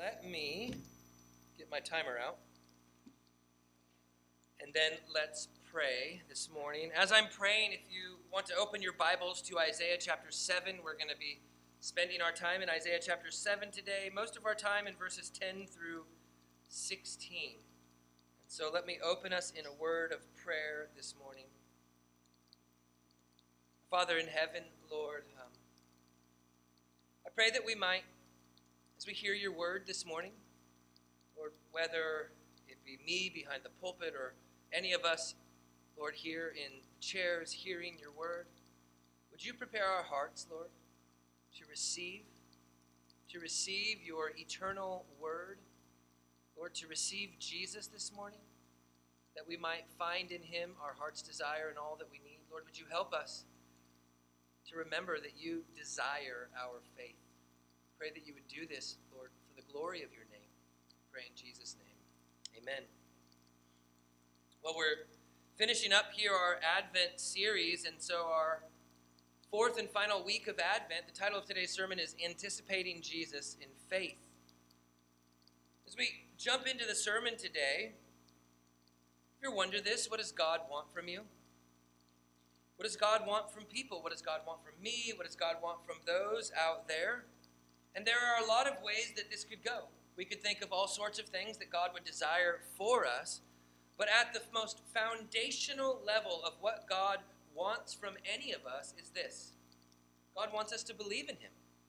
Let me get my timer out. And then let's pray this morning. As I'm praying, if you want to open your Bibles to Isaiah chapter 7, we're going to be spending our time in Isaiah chapter 7 today. Most of our time in verses 10 through 16. And so let me open us in a word of prayer this morning. Father in heaven, Lord, I pray that we might, as we hear your word this morning, Lord, whether it be me behind the pulpit or any of us, Lord, here in chairs hearing your word, would you prepare our hearts, Lord, to receive your eternal word, Lord, to receive Jesus this morning, that we might find in him our heart's desire and all that we need. Lord, would you help us to remember that you desire our faith. Pray that you would do this, Lord, for the glory of your name. Pray in Jesus' name. Amen. Well, we're finishing up here our Advent series, and so our fourth and final week of Advent, the title of today's sermon is Anticipating Jesus in Faith. As we jump into the sermon today, if you wonder this, what does God want from you? What does God want from people? What does God want from me? What does God want from those out there? And there are a lot of ways that this could go. We could think of all sorts of things that God would desire for us, but at the most foundational level of what God wants from any of us is this. God wants us to believe in him.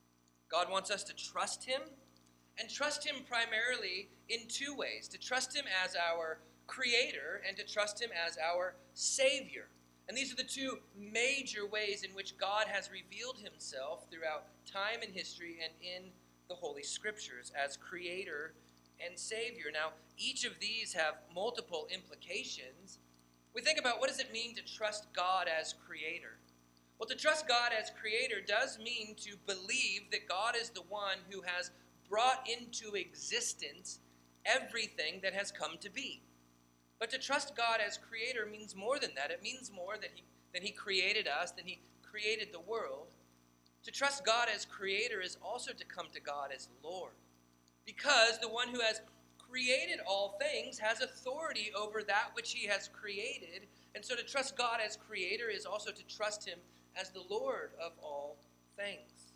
God wants us to trust him, and trust him primarily in two ways. To trust him as our creator and to trust him as our savior. And these are the two major ways in which God has revealed himself throughout time and history and in the Holy Scriptures as creator and savior. Now, each of these have multiple implications. We think about, what does it mean to trust God as creator? Well, to trust God as creator does mean to believe that God is the one who has brought into existence everything that has come to be. But to trust God as creator means more than that. It means more that he created us, that he created the world. To trust God as creator is also to come to God as Lord. Because the one who has created all things has authority over that which he has created. And so to trust God as creator is also to trust him as the Lord of all things.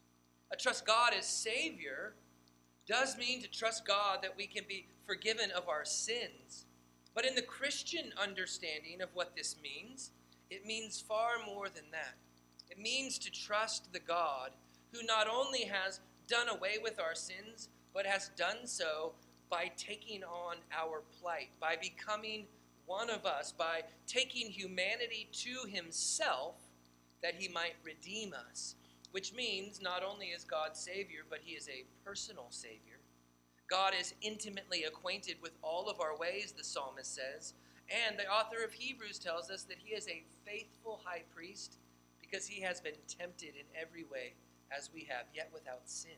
To trust God as savior does mean to trust God that we can be forgiven of our sins. But in the Christian understanding of what this means, it means far more than that. It means to trust the God who not only has done away with our sins, but has done so by taking on our plight, by becoming one of us, by taking humanity to himself that he might redeem us. Which means not only is God Savior, but he is a personal Savior. God is intimately acquainted with all of our ways, the psalmist says. And the author of Hebrews tells us that he is a faithful high priest because he has been tempted in every way as we have, yet without sin.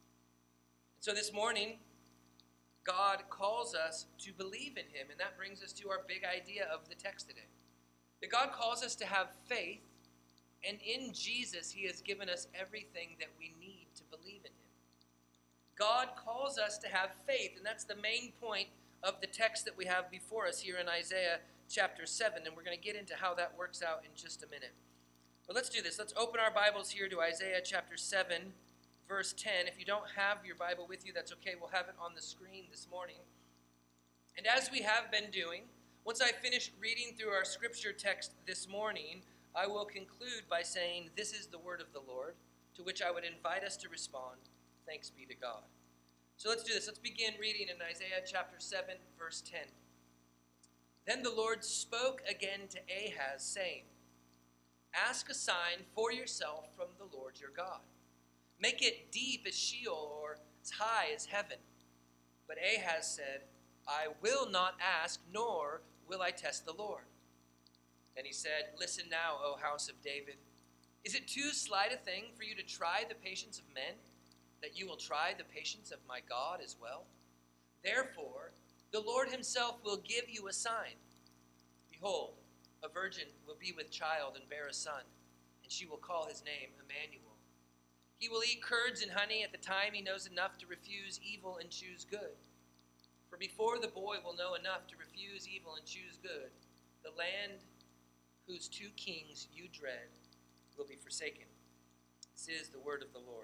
So this morning, God calls us to believe in him, and that brings us to our big idea of the text today. That God calls us to have faith, and in Jesus, he has given us everything that we need to believe in him. God calls us to have faith, and that's the main point of the text that we have before us here in Isaiah chapter 7, and we're going to get into how that works out in just a minute. But let's do this. Let's open our Bibles here to Isaiah chapter 7, verse 10. If you don't have your Bible with you, that's okay. We'll have it on the screen this morning. And as we have been doing, once I finish reading through our scripture text this morning, I will conclude by saying, "This is the word of the Lord," to which I would invite us to respond, "Thanks be to God." So let's do this. Let's begin reading in Isaiah chapter 7, verse 10. Then the Lord spoke again to Ahaz, saying, "Ask a sign for yourself from the Lord your God. Make it deep as Sheol or as high as heaven." But Ahaz said, "I will not ask, nor will I test the Lord." Then he said, "Listen now, O house of David. Is it too slight a thing for you to try the patience of men, that you will try the patience of my God as well? Therefore, the Lord himself will give you a sign. Behold, a virgin will be with child and bear a son, and she will call his name Emmanuel. He will eat curds and honey at the time he knows enough to refuse evil and choose good. For before the boy will know enough to refuse evil and choose good, the land whose two kings you dread will be forsaken. This is the word of the Lord.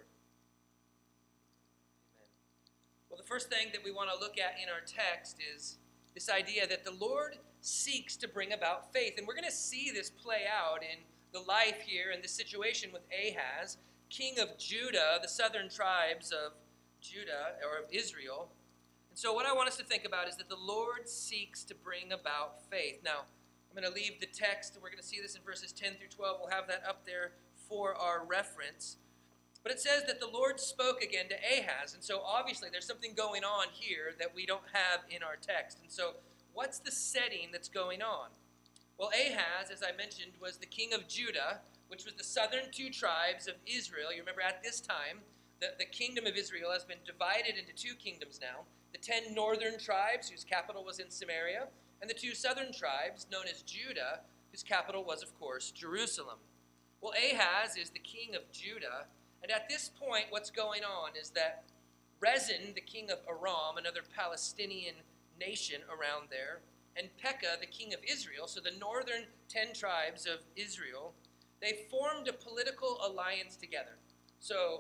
Amen. Well, the first thing that we want to look at in our text is this idea that the Lord seeks to bring about faith. And we're going to see this play out in the life here in this situation with Ahaz, king of Judah, the southern tribes of Judah, or of Israel. And so what I want us to think about is that the Lord seeks to bring about faith. Now, I'm going to leave the text, and we're going to see this in verses 10 through 12. We'll have that up there for our reference. But it says that the Lord spoke again to Ahaz. And so obviously there's something going on here that we don't have in our text. And so what's the setting that's going on? Well, Ahaz, as I mentioned, was the king of Judah, which was the southern two tribes of Israel. You remember at this time, the kingdom of Israel has been divided into two kingdoms now. The 10 northern tribes, whose capital was in Samaria, and the 2 southern tribes, known as Judah, whose capital was, of course, Jerusalem. Well, Ahaz is the king of Judah, and at this point, what's going on is that Rezin, the king of Aram, another Palestinian nation around there, and Pekah, the king of Israel, so the northern 10 tribes of Israel, they formed a political alliance together. So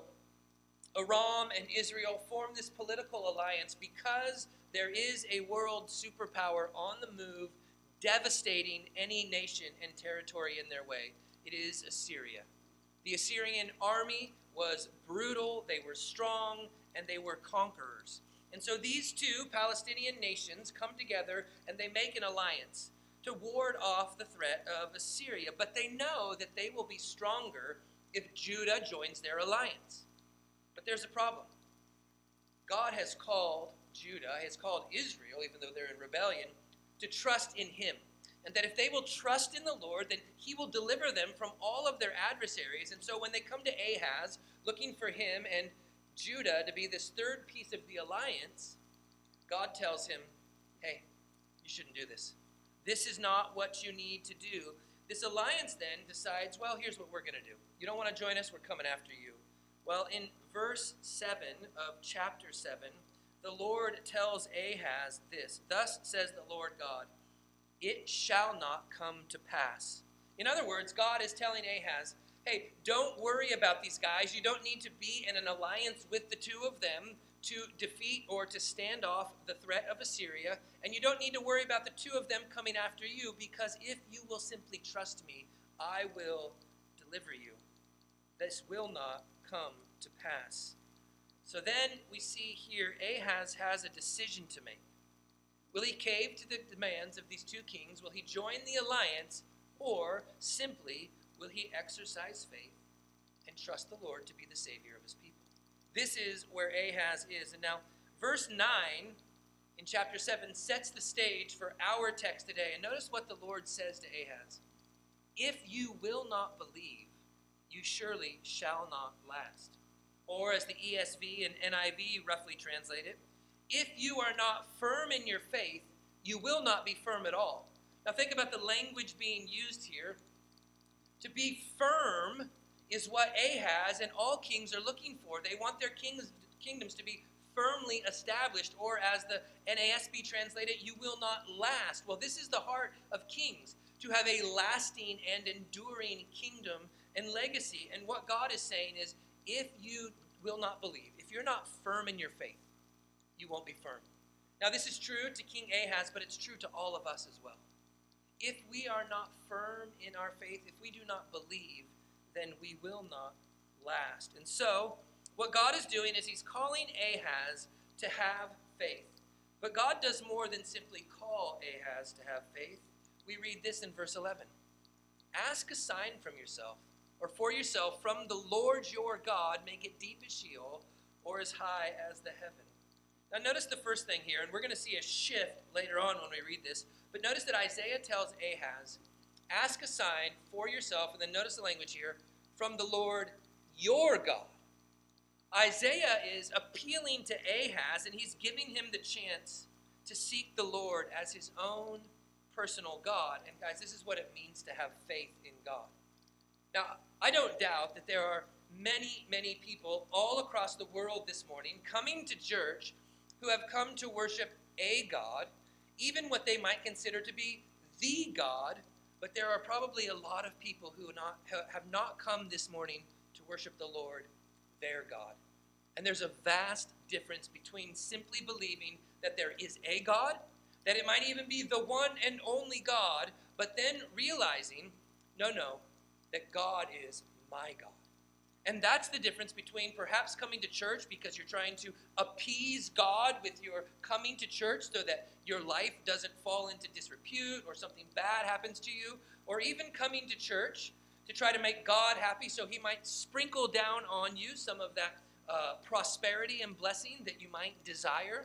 Aram and Israel formed this political alliance because there is a world superpower on the move, devastating any nation and territory in their way. It is Assyria. The Assyrian army was brutal, they were strong, and they were conquerors. And so these two Palestinian nations come together and they make an alliance to ward off the threat of Assyria. But they know that they will be stronger if Judah joins their alliance. But there's a problem. God has called Judah, has called Israel, even though they're in rebellion, to trust in him. And that if they will trust in the Lord, then he will deliver them from all of their adversaries. And so when they come to Ahaz, looking for him and Judah to be this third piece of the alliance, God tells him, hey, you shouldn't do this. This is not what you need to do. This alliance then decides, well, here's what we're going to do. You don't want to join us? We're coming after you. Well, in verse 7 of chapter 7, the Lord tells Ahaz this, thus says the Lord God, it shall not come to pass. In other words, God is telling Ahaz, hey, don't worry about these guys. You don't need to be in an alliance with the two of them to defeat or to stand off the threat of Assyria. And you don't need to worry about the two of them coming after you, because if you will simply trust me, I will deliver you. This will not come to pass. So then we see here Ahaz has a decision to make. Will he cave to the demands of these two kings? Will he join the alliance? Or simply will he exercise faith and trust the Lord to be the Savior of his people? This is where Ahaz is. And now, verse 9 in chapter 7 sets the stage for our text today. And notice what the Lord says to Ahaz. If you will not believe, you surely shall not last. Or as the ESV and NIV roughly translate it, if you are not firm in your faith, you will not be firm at all. Now think about the language being used here. To be firm is what Ahaz and all kings are looking for. They want their kingdoms to be firmly established, or as the NASB translated, you will not last. Well, this is the heart of kings, to have a lasting and enduring kingdom and legacy. And what God is saying is, if you will not believe, if you're not firm in your faith, you won't be firm. Now, this is true to King Ahaz, but it's true to all of us as well. If we are not firm in our faith, if we do not believe, then we will not last. And so, what God is doing is he's calling Ahaz to have faith. But God does more than simply call Ahaz to have faith. We read this in verse 11. Ask a sign from yourself, or for yourself, from the Lord your God, make it deep as Sheol, or as high as the heaven. Now notice the first thing here, and we're going to see a shift later on when we read this, but notice that Isaiah tells Ahaz, ask a sign for yourself, and then notice the language here, from the Lord your God. Isaiah is appealing to Ahaz, and he's giving him the chance to seek the Lord as his own personal God. And guys, this is what it means to have faith in God. Now, I don't doubt that there are many, many people all across the world this morning coming to church who have come to worship a God, even what they might consider to be the God, but there are probably a lot of people who have not come this morning to worship the Lord, their God. And there's a vast difference between simply believing that there is a God, that it might even be the one and only God, but then realizing, no, that God is my God. And that's the difference between perhaps coming to church because you're trying to appease God with your coming to church so that your life doesn't fall into disrepute or something bad happens to you, or even coming to church to try to make God happy so he might sprinkle down on you some of that prosperity and blessing that you might desire.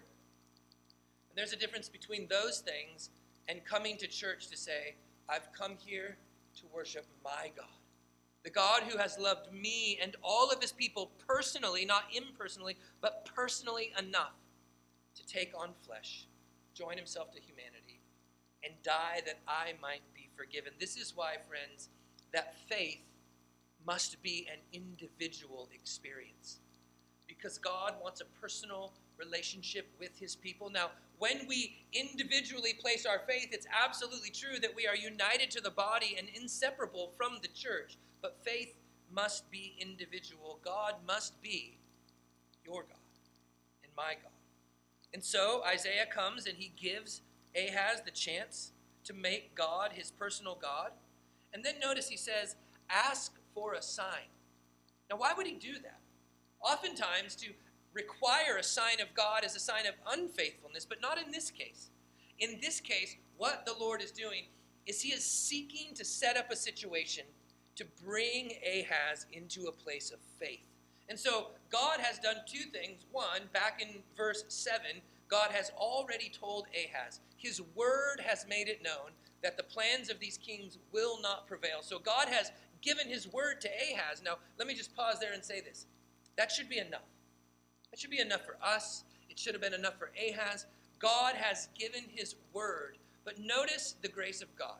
And there's a difference between those things and coming to church to say, I've come here to worship my God. The God who has loved me and all of his people personally, not impersonally, but personally enough to take on flesh, join himself to humanity, and die that I might be forgiven. This is why, friends, that faith must be an individual experience, because God wants a personal relationship with his people. Now, when we individually place our faith, it's absolutely true that we are united to the body and inseparable from the church. But faith must be individual. God must be your God and my God. And so Isaiah comes and he gives Ahaz the chance to make God his personal God. And then notice he says, ask for a sign. Now, why would he do that? Oftentimes, to require a sign of God is a sign of unfaithfulness, but not in this case. In this case, what the Lord is doing is he is seeking to set up a situation to bring Ahaz into a place of faith. And so God has done two things. One, back in verse 7, God has already told Ahaz, his word has made it known that the plans of these kings will not prevail. So God has given his word to Ahaz. Now, let me just pause there and say this. That should be enough. That should be enough for us. It should have been enough for Ahaz. God has given his word. But notice the grace of God.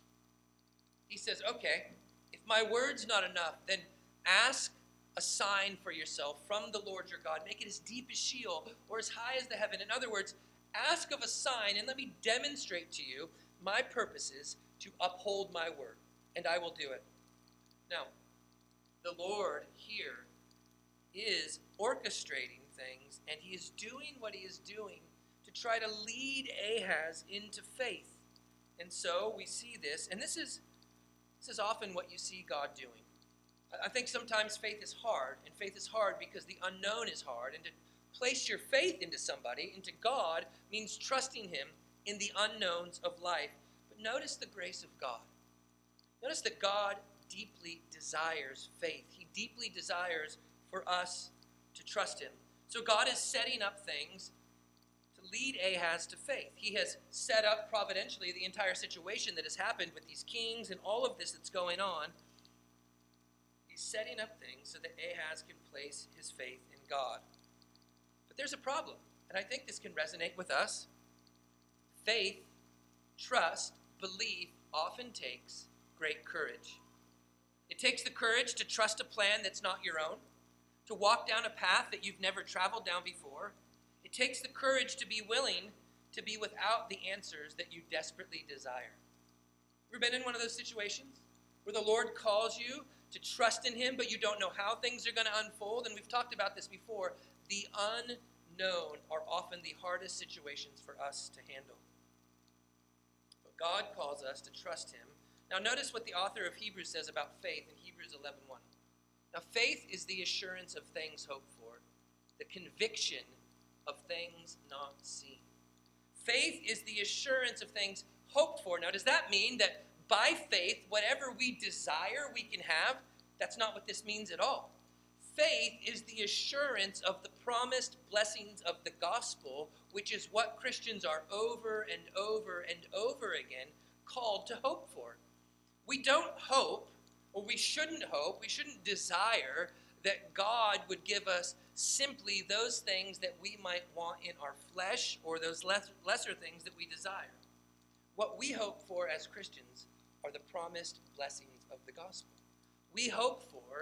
He says, okay, if my word's not enough, then ask a sign for yourself from the Lord your God. Make it as deep as Sheol or as high as the heaven. In other words, ask of a sign and let me demonstrate to you my purposes to uphold my word, and I will do it. Now, the Lord here is orchestrating things, and he is doing what he is doing to try to lead Ahaz into faith. And so we see this, and this is often what you see God doing. I think sometimes faith is hard, and faith is hard because the unknown is hard, and to place your faith into somebody, into God, means trusting him in the unknowns of life. But notice the grace of God. Notice that God deeply desires faith. He deeply desires for us to trust him. So God is setting up things to lead Ahaz to faith. He has set up providentially the entire situation that has happened with these kings and all of this that's going on. He's setting up things so that Ahaz can place his faith in God. But there's a problem, and I think this can resonate with us. Faith, trust, belief often takes great courage. It takes the courage to trust a plan that's not your own, to walk down a path that you've never traveled down before. It takes the courage to be willing to be without the answers that you desperately desire. Ever been in one of those situations where the Lord calls you to trust in him, but you don't know how things are going to unfold? And we've talked about this before. The unknown are often the hardest situations for us to handle. But God calls us to trust him. Now notice what the author of Hebrews says about faith in Hebrews 11:1. Now faith is the assurance of things hoped for, the conviction of things not seen. Faith is the assurance of things hoped for. Now does that mean that by faith, whatever we desire we can have? That's not what this means at all. Faith is the assurance of the promised blessings of the gospel, which is what Christians are over and over and over again called to hope for. We don't hope, or we shouldn't desire that God would give us simply those things that we might want in our flesh or those lesser things that we desire. What we hope for as Christians are the promised blessings of the gospel. We hope for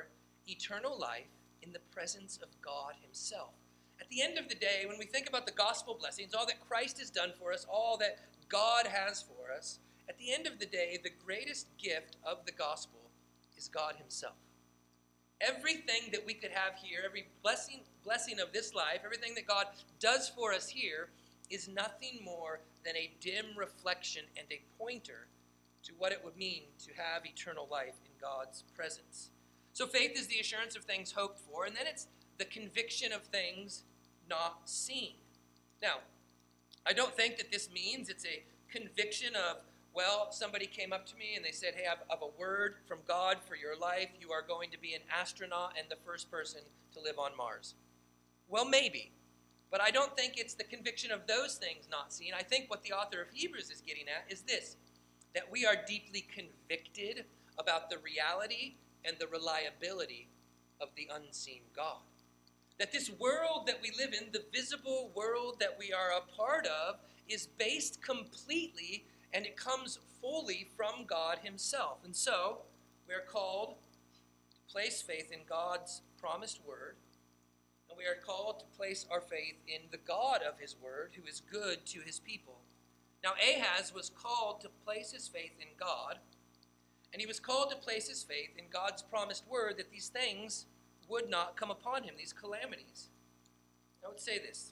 eternal life in the presence of God himself. At the end of the day, when we think about the gospel blessings, all that Christ has done for us, all that God has for us, at the end of the day, the greatest gift of the gospel is God himself. Everything that we could have here, every blessing of this life, everything that God does for us here is nothing more than a dim reflection and a pointer to what it would mean to have eternal life in God's presence. So faith is the assurance of things hoped for, and then it's the conviction of things not seen. Now, I don't think that this means it's a conviction of, well, somebody came up to me and they said, hey, I've a word from God for your life. You are going to be an astronaut and the first person to live on Mars. Well, maybe. But I don't think it's the conviction of those things not seen. I think what the author of Hebrews is getting at is this, that we are deeply convicted about the reality and the reliability of the unseen God. That this world that we live in, the visible world that we are a part of, is based completely and it comes fully from God himself. And so, we are called to place faith in God's promised word, and we are called to place our faith in the God of his word, who is good to his people. Now, Ahaz was called to place his faith in God, and he was called to place his faith in God's promised word that these things would not come upon him, these calamities. I would say this.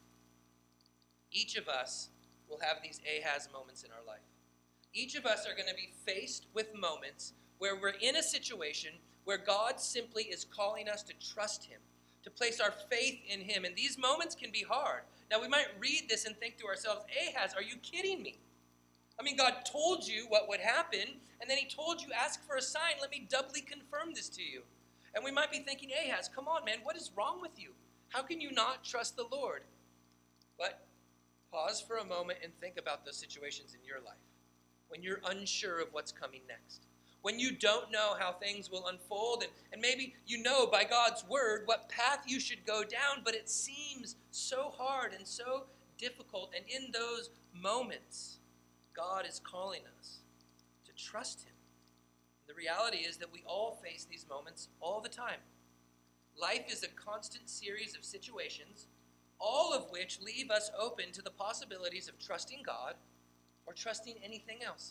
Each of us will have these Ahaz moments in our life. Each of us are going to be faced with moments where we're in a situation where God simply is calling us to trust him, to place our faith in him. And these moments can be hard. Now, we might read this and think to ourselves, Ahaz, are you kidding me? I mean, God told you what would happen, and then he told you, ask for a sign. Let me doubly confirm this to you. And we might be thinking, Ahaz, come on, man, what is wrong with you? How can you not trust the Lord? But pause for a moment and think about those situations in your life when you're unsure of what's coming next, when you don't know how things will unfold, and maybe you know by God's word what path you should go down, but it seems so hard and so difficult. And in those moments, God is calling us to trust him. The reality is that we all face these moments all the time. Life is a constant series of situations, all of which leave us open to the possibilities of trusting God or trusting anything else.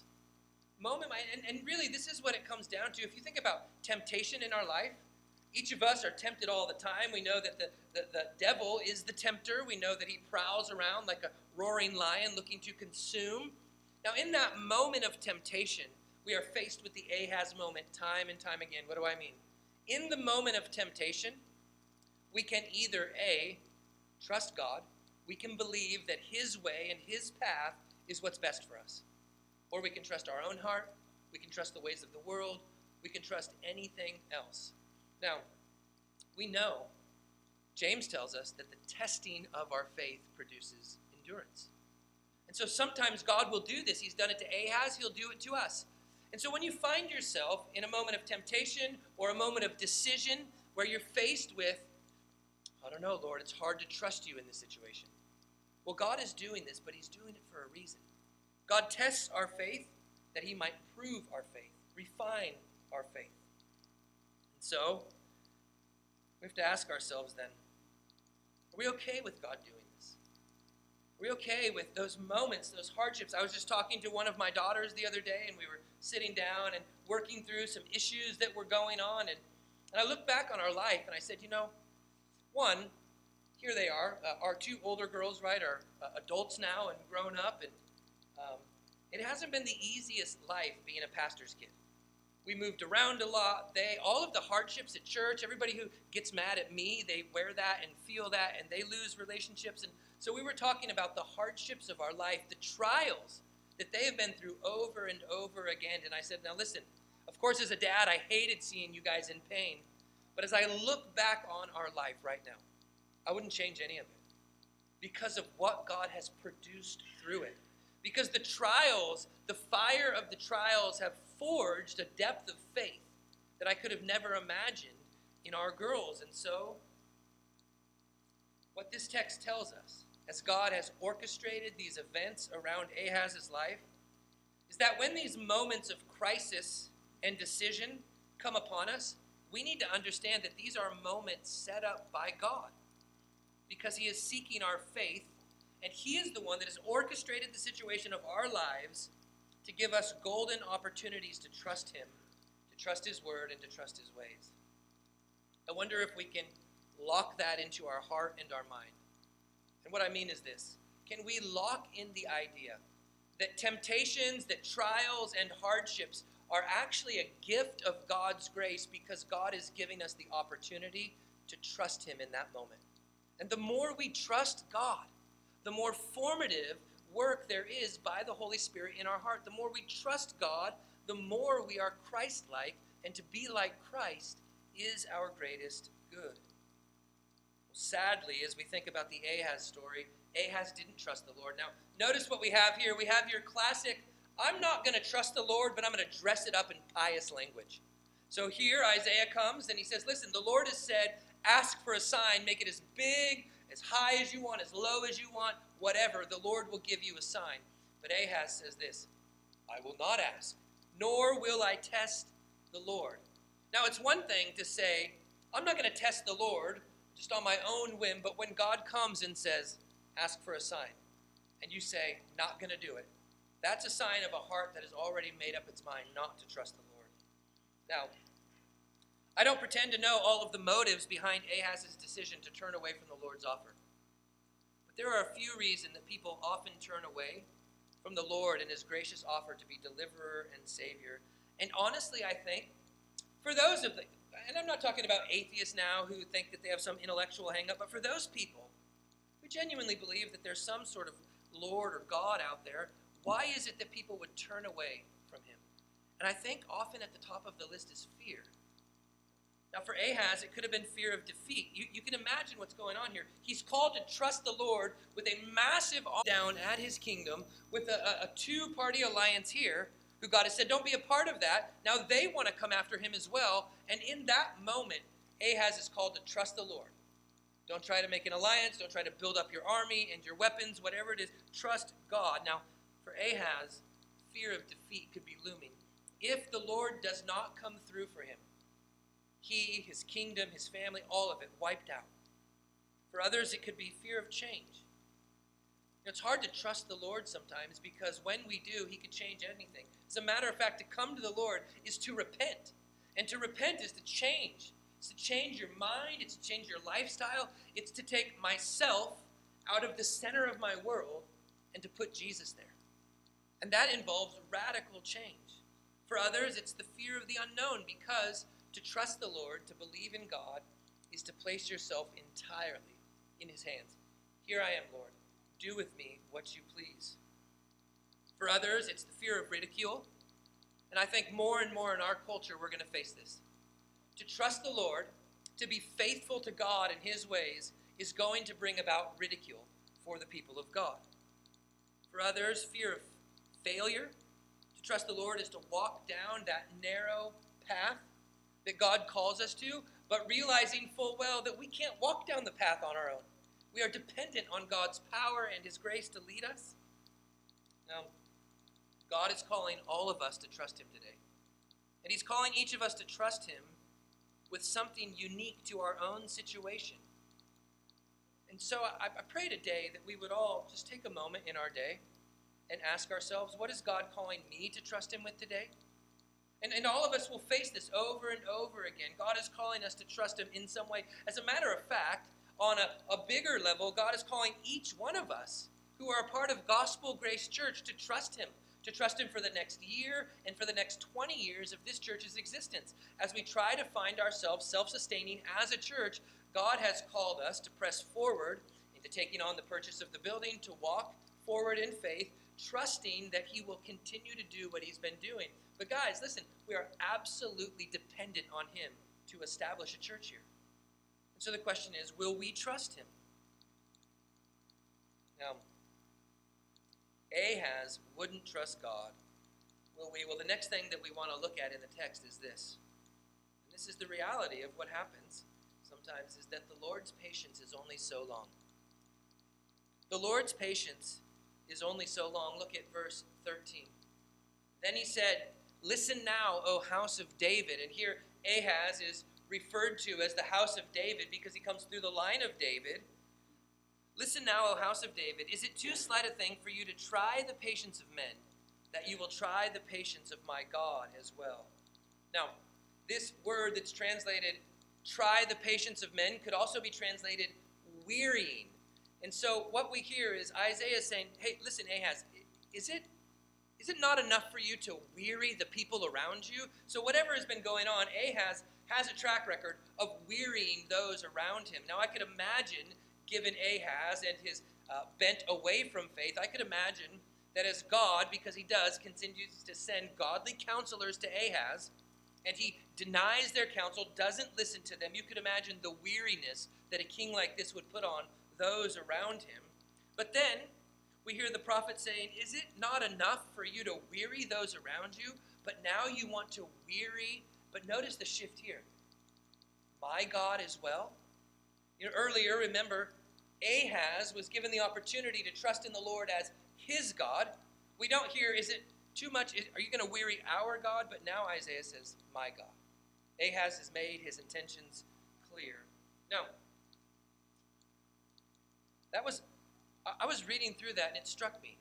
And really, this is what it comes down to. If you think about temptation in our life, each of us are tempted all the time. We know that the devil is the tempter. We know that he prowls around like a roaring lion looking to consume. Now, in that moment of temptation, we are faced with the Ahaz moment time and time again. What do I mean? In the moment of temptation, we can either A, trust God, we can believe that his way and his path is what's best for us. Or we can trust our own heart, we can trust the ways of the world, we can trust anything else. Now, we know, James tells us that the testing of our faith produces endurance. And so sometimes God will do this. He's done it to Ahaz, he'll do it to us. And so when you find yourself in a moment of temptation or a moment of decision where you're faced with, I don't know, Lord, it's hard to trust you in this situation. Well, God is doing this, but he's doing it for a reason. God tests our faith that he might prove our faith, refine our faith. And so, we have to ask ourselves then, are we okay with God doing this? Are we okay with those moments, those hardships? I was just talking to one of my daughters the other day, and we were sitting down and working through some issues that were going on. And I looked back on our life, and I said, one, here they are. Our two older girls, right, are adults now and grown up. And it hasn't been the easiest life being a pastor's kid. We moved around a lot. All of the hardships at church, everybody who gets mad at me, they wear that and feel that, and they lose relationships. And so we were talking about the hardships of our life, the trials that they have been through over and over again. And I said, now listen, of course, as a dad, I hated seeing you guys in pain. But as I look back on our life right now, I wouldn't change any of it because of what God has produced through it. Because the trials, the fire of the trials have forged a depth of faith that I could have never imagined in our girls. And so, what this text tells us, as God has orchestrated these events around Ahaz's life, is that when these moments of crisis and decision come upon us, we need to understand that these are moments set up by God because he is seeking our faith, and he is the one that has orchestrated the situation of our lives to give us golden opportunities to trust him, to trust his word, and to trust his ways. I wonder if we can lock that into our heart and our mind. And what I mean is this: can we lock in the idea that temptations, that trials and hardships are actually a gift of God's grace because God is giving us the opportunity to trust him in that moment? And the more we trust God, the more formative work there is by the Holy Spirit in our heart. The more we trust God, the more we are Christ-like, and to be like Christ is our greatest good. Sadly, as we think about the Ahaz story, Ahaz didn't trust the Lord. Now, notice what we have here. We have your classic, I'm not going to trust the Lord, but I'm going to dress it up in pious language. So here Isaiah comes and he says, listen, the Lord has said, ask for a sign, make it as big, as high as you want, as low as you want, whatever, the Lord will give you a sign. But Ahaz says this, I will not ask, nor will I test the Lord. Now, it's one thing to say, I'm not going to test the Lord just on my own whim, but when God comes and says, ask for a sign, and you say, not going to do it, that's a sign of a heart that has already made up its mind not to trust the Lord. Now, I don't pretend to know all of the motives behind Ahaz's decision to turn away from the Lord's offer. But there are a few reasons that people often turn away from the Lord and his gracious offer to be deliverer and savior. And honestly, I think, for those of them, and I'm not talking about atheists now who think that they have some intellectual hang-up, but for those people who genuinely believe that there's some sort of Lord or God out there, why is it that people would turn away from him? And I think often at the top of the list is fear. Now for Ahaz, it could have been fear of defeat. You can imagine what's going on here. He's called to trust the Lord with a massive down at his kingdom, with a two-party alliance here, who God has said, don't be a part of that. Now they want to come after him as well. And in that moment, Ahaz is called to trust the Lord. Don't try to make an alliance. Don't try to build up your army and your weapons, whatever it is. Trust God. Now, for Ahaz, fear of defeat could be looming. If the Lord does not come through for him, he, his kingdom, his family, all of it wiped out. For others, it could be fear of change. It's hard to trust the Lord sometimes because when we do, he could change anything. As a matter of fact, to come to the Lord is to repent. And to repent is to change. It's to change your mind. It's to change your lifestyle. It's to take myself out of the center of my world and to put Jesus there. And that involves radical change. For others, it's the fear of the unknown because to trust the Lord, to believe in God, is to place yourself entirely in his hands. Here I am, Lord. Do with me what you please. For others, it's the fear of ridicule. And I think more and more in our culture, we're going to face this. To trust the Lord, to be faithful to God and his ways, is going to bring about ridicule for the people of God. For others, fear of failure. To trust the Lord is to walk down that narrow path that God calls us to, but realizing full well that we can't walk down the path on our own. We are dependent on God's power and his grace to lead us. Now, God is calling all of us to trust him today. And he's calling each of us to trust him with something unique to our own situation. And so I pray today that we would all just take a moment in our day and ask ourselves, what is God calling me to trust him with today? And all of us will face this over and over again. God is calling us to trust him in some way. As a matter of fact, on a bigger level, God is calling each one of us who are a part of Gospel Grace Church to trust him for the next year and for the next 20 years of this church's existence. As we try to find ourselves self-sustaining as a church, God has called us to press forward into taking on the purchase of the building, to walk forward in faith, trusting that he will continue to do what he's been doing. But guys, listen, we are absolutely dependent on him to establish a church here. And so the question is, will we trust him? Now, Ahaz wouldn't trust God. Will we? Well, the next thing that we want to look at in the text is this. And this is the reality of what happens sometimes, is that the Lord's patience is only so long. The Lord's patience is only so long. Look at verse 13. Then he said, listen now, O house of David. And here Ahaz is referred to as the house of David because he comes through the line of David. Listen now, O house of David, is it too slight a thing for you to try the patience of men, that you will try the patience of my God as well? Now, this word that's translated try the patience of men could also be translated wearying. And so what we hear is Isaiah saying, hey, listen, Ahaz, is it not enough for you to weary the people around you? So whatever has been going on, Ahaz has a track record of wearying those around him. Now I could imagine, given Ahaz and his bent away from faith, I could imagine that as God, because he does, continues to send godly counselors to Ahaz, and he denies their counsel, doesn't listen to them, you could imagine the weariness that a king like this would put on those around him. But then we hear the prophet saying, is it not enough for you to weary those around you, but now you want to weary, but notice the shift here, my God as well? You know, earlier, remember, Ahaz was given the opportunity to trust in the Lord as his God. We don't hear, is it too much, are you going to weary our God? But now Isaiah says, my God. Ahaz has made his intentions clear. Now, I was reading through that and it struck me.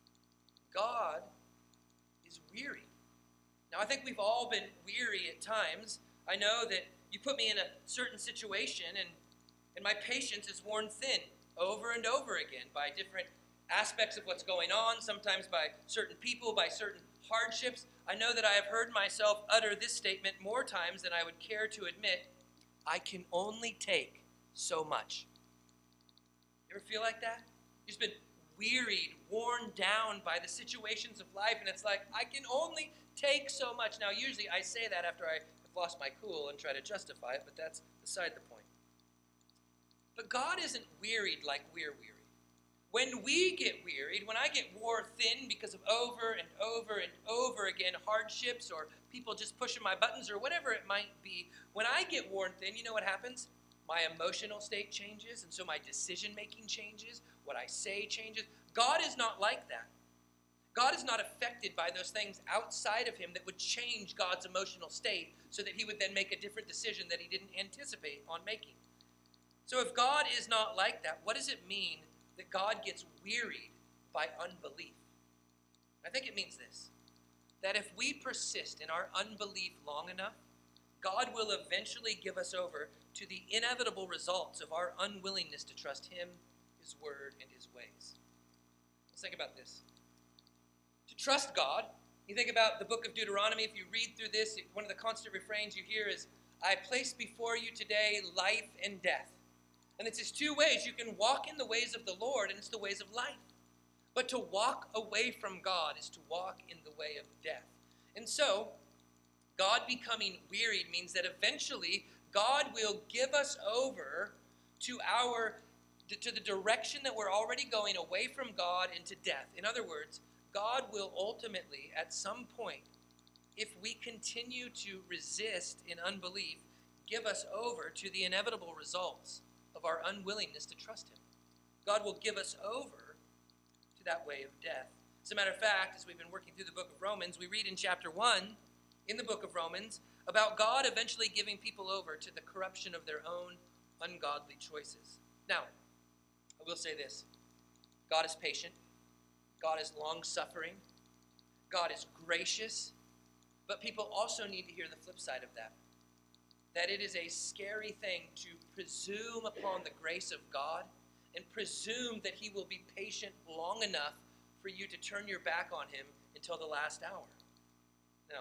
God is weary. Now, I think we've all been weary at times. I know that you put me in a certain situation and my patience is worn thin over and over again by different aspects of what's going on, sometimes by certain people, by certain hardships. I know that I have heard myself utter this statement more times than I would care to admit. I can only take so much. You ever feel like that? You've been wearied, worn down by the situations of life, and it's like, I can only take so much. Now, usually I say that after I have lost my cool and try to justify it, but that's beside the point. But God isn't wearied like we're weary. When we get wearied, when I get wore thin because of over and over and over again hardships or people just pushing my buttons or whatever it might be, when I get worn thin, you know what happens? My emotional state changes, and so my decision-making changes. What I say changes. God is not like that. God is not affected by those things outside of him that would change God's emotional state so that he would then make a different decision that he didn't anticipate on making. So if God is not like that, what does it mean that God gets wearied by unbelief? I think it means this, that if we persist in our unbelief long enough, God will eventually give us over to the inevitable results of our unwillingness to trust him, his word, and his ways. Let's think about this. To trust God, you think about the book of Deuteronomy. If you read through this, one of the constant refrains you hear is, I place before you today life and death. And it's just two ways. You can walk in the ways of the Lord, and it's the ways of life. But to walk away from God is to walk in the way of death. And so, God becoming wearied means that eventually God will give us over to the direction that we're already going, away from God into death. In other words, God will ultimately, at some point, if we continue to resist in unbelief, give us over to the inevitable results of our unwillingness to trust him. God will give us over to that way of death. As a matter of fact, as we've been working through the book of Romans, we read in chapter 1 in the book of Romans about God eventually giving people over to the corruption of their own ungodly choices. Now, I will say this. God is patient. God is long-suffering. God is gracious. But people also need to hear the flip side of that. That it is a scary thing to presume upon the grace of God and presume that he will be patient long enough for you to turn your back on him until the last hour. No.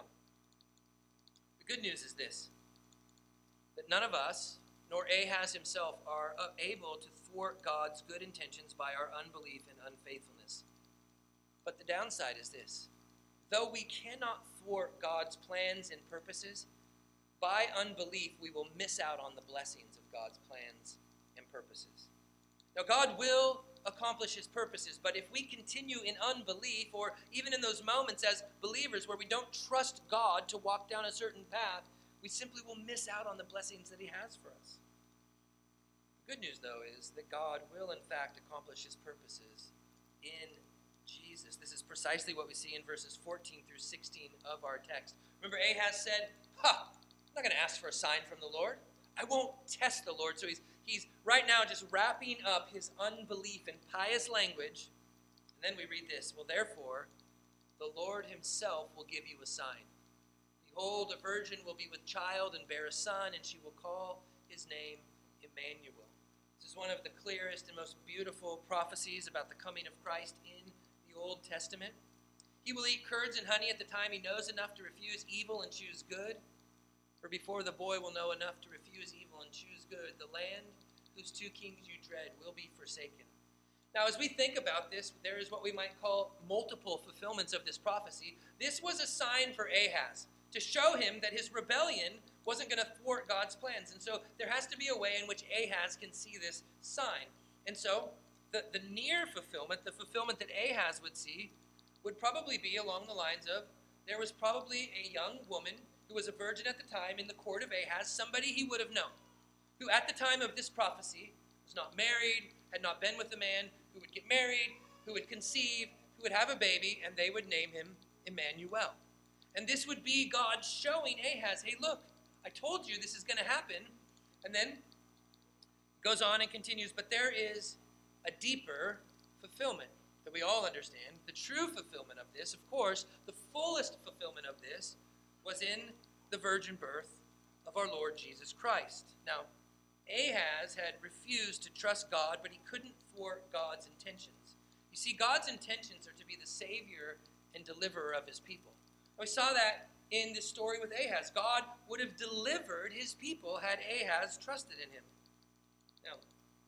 The good news is this, that none of us, nor Ahaz himself, are able to thwart God's good intentions by our unbelief and unfaithfulness. But the downside is this, though we cannot thwart God's plans and purposes, by unbelief we will miss out on the blessings of God's plans and purposes. Now God will accomplish his purposes, but if we continue in unbelief, or even in those moments as believers where we don't trust God to walk down a certain path, we simply will miss out on the blessings that he has for us. The good news, though, is that God will, in fact, accomplish his purposes in Jesus. This is precisely what we see in verses 14 through 16 of our text. Remember, Ahaz said, not going to ask for a sign from the Lord. I won't test the Lord. So he's right now just wrapping up his unbelief in pious language. And then we read this. Well, therefore, the Lord himself will give you a sign. Behold, a virgin will be with child and bear a son, and she will call his name Emmanuel. This is one of the clearest and most beautiful prophecies about the coming of Christ in the Old Testament. He will eat curds and honey at the time he knows enough to refuse evil and choose good. For before the boy will know enough to refuse evil and choose good, the land whose two kings you dread will be forsaken. Now, as we think about this, there is what we might call multiple fulfillments of this prophecy. This was a sign for Ahaz to show him that his rebellion wasn't going to thwart God's plans. And so there has to be a way in which Ahaz can see this sign. And so the near fulfillment, the fulfillment that Ahaz would see, would probably be along the lines of, there was probably a young woman who was a virgin at the time in the court of Ahaz, somebody he would have known, who at the time of this prophecy was not married, had not been with a man, who would get married, who would conceive, who would have a baby, and they would name him Emmanuel. And this would be God showing Ahaz, hey, look, I told you this is going to happen. And then goes on and continues, but there is a deeper fulfillment that we all understand. The true fulfillment of this, of course, the fullest fulfillment of this was in the virgin birth of our Lord Jesus Christ. Now, Ahaz had refused to trust God, but he couldn't thwart God's intentions. You see, God's intentions are to be the Savior and deliverer of his people. We saw that in this story with Ahaz. God would have delivered his people had Ahaz trusted in him. Now,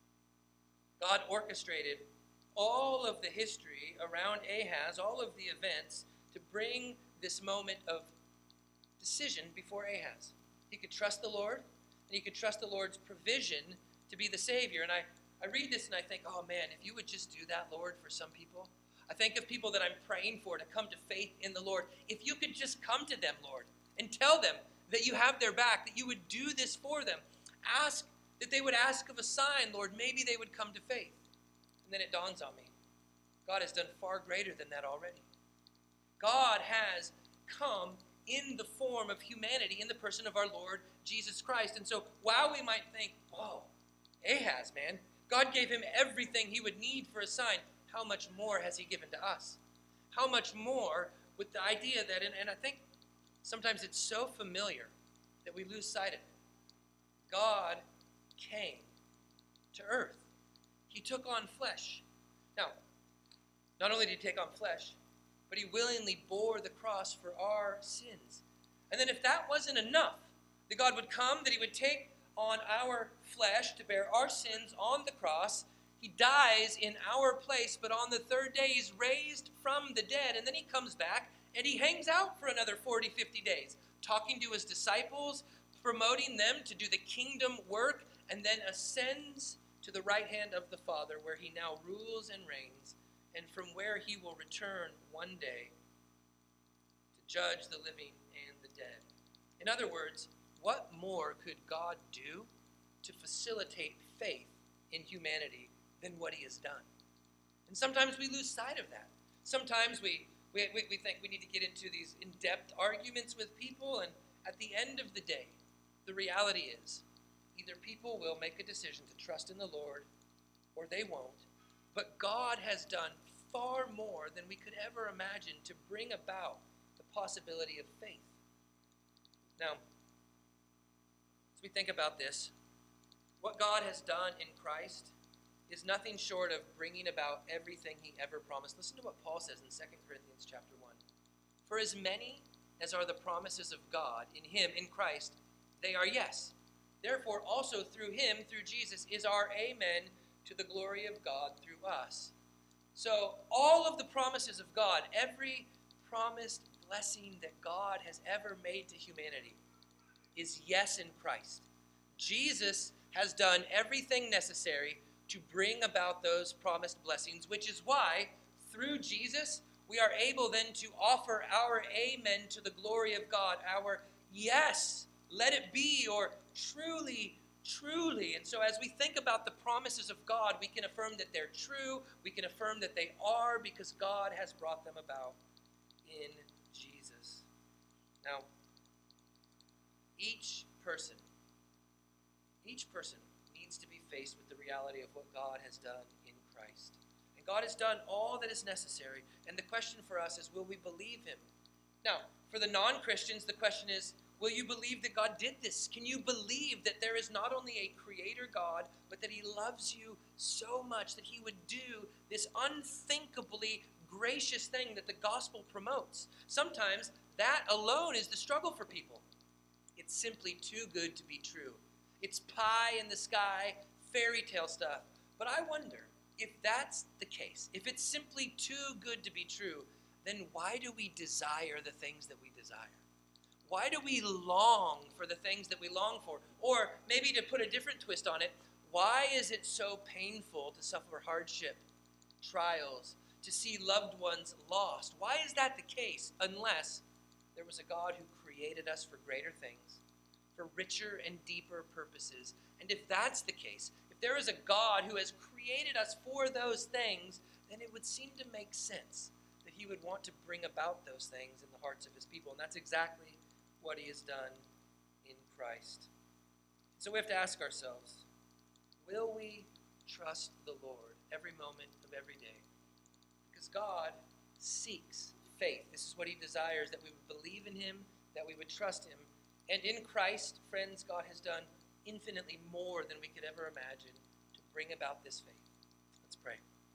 God orchestrated all of the history around Ahaz, all of the events, to bring this moment of decision before Ahaz. He could trust the Lord, and he could trust the Lord's provision to be the Savior. And I read this and I think, oh man, if you would just do that, Lord, for some people. I think of people that I'm praying for to come to faith in the Lord. If you could just come to them, Lord, and tell them that you have their back, that you would do this for them. Ask that they would ask of a sign, Lord, maybe they would come to faith. And then it dawns on me, God has done far greater than that already. God has come in the form of humanity in the person of our Lord Jesus Christ. And so while we might think, whoa, Ahaz, man, God gave him everything he would need for a sign. How much more has he given to us? How much more with the idea that, and I think sometimes it's so familiar that we lose sight of it. God came to earth. He took on flesh. Now, not only did he take on flesh, but he willingly bore the cross for our sins. And then if that wasn't enough, that God would come, that he would take on our flesh to bear our sins on the cross. He dies in our place, but on the third day he's raised from the dead, and then he comes back and he hangs out for another 40, 50 days, talking to his disciples, promoting them to do the kingdom work, and then ascends to the right hand of the Father, where he now rules and reigns, and from where he will return one day to judge the living and the dead. In other words, what more could God do to facilitate faith in humanity than what he has done? And sometimes we lose sight of that. Sometimes we think we need to get into these in-depth arguments with people, and at the end of the day, the reality is either people will make a decision to trust in the Lord or they won't. But God has done far more than we could ever imagine to bring about the possibility of faith. Now, as we think about this, what God has done in Christ is nothing short of bringing about everything he ever promised. Listen to what Paul says in 2 Corinthians chapter 1. For as many as are the promises of God in him, in Christ, they are yes. Therefore also through him, through Jesus, is our amen to the glory of God through us. So all of the promises of God, every promised blessing that God has ever made to humanity is yes in Christ. Jesus has done everything necessary to bring about those promised blessings, which is why through Jesus we are able then to offer our amen to the glory of God, our yes, let it be, or truly, truly. And so as we think about the promises of God, we can affirm that they're true, we can affirm that they are, because God has brought them about in Jesus. Now, Each person needs to be faced with the reality of what God has done in Christ. And God has done all that is necessary. And the question for us is, will we believe him? Now, for the non-Christians, the question is, will you believe that God did this? Can you believe that there is not only a creator God, but that he loves you so much that he would do this unthinkably gracious thing that the gospel promotes? Sometimes that alone is the struggle for people. It's simply too good to be true. It's pie in the sky, fairy tale stuff. But I wonder, if that's the case, if it's simply too good to be true, then why do we desire the things that we desire? Why do we long for the things that we long for? Or maybe to put a different twist on it, why is it so painful to suffer hardship, trials, to see loved ones lost? Why is that the case unless there was a God who created us for greater things, for richer and deeper purposes? And if that's the case, if there is a God who has created us for those things, then it would seem to make sense that he would want to bring about those things in the hearts of his people. And that's exactly what he has done in Christ. So we have to ask ourselves, will we trust the Lord every moment of every day? Because God seeks faith. This is what he desires, that we would believe in him, that we would trust him. And in Christ, friends, God has done infinitely more than we could ever imagine to bring about this faith. Let's pray.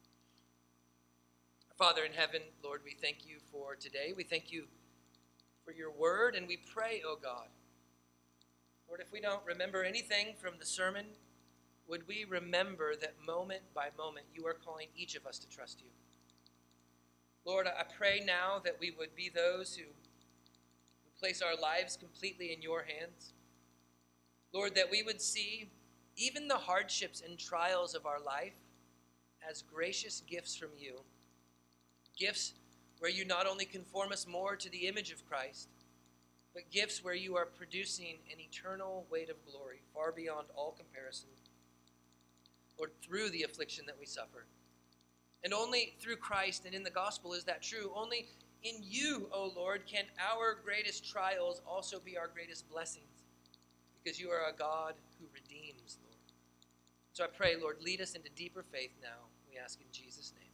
Father in heaven, Lord, we thank you for today. We thank you for your word, and we pray, oh God, Lord, if we don't remember anything from the sermon, would we remember that moment by moment you are calling each of us to trust you. Lord, I pray now that we would be those who place our lives completely in your hands. Lord, that we would see even the hardships and trials of our life as gracious gifts from you, gifts where you not only conform us more to the image of Christ, but gifts where you are producing an eternal weight of glory far beyond all comparison. Lord, through the affliction that we suffer. And only through Christ and in the gospel is that true. Only in you, O Lord, can our greatest trials also be our greatest blessings, because you are a God who redeems, Lord. So I pray, Lord, lead us into deeper faith now, we ask in Jesus' name.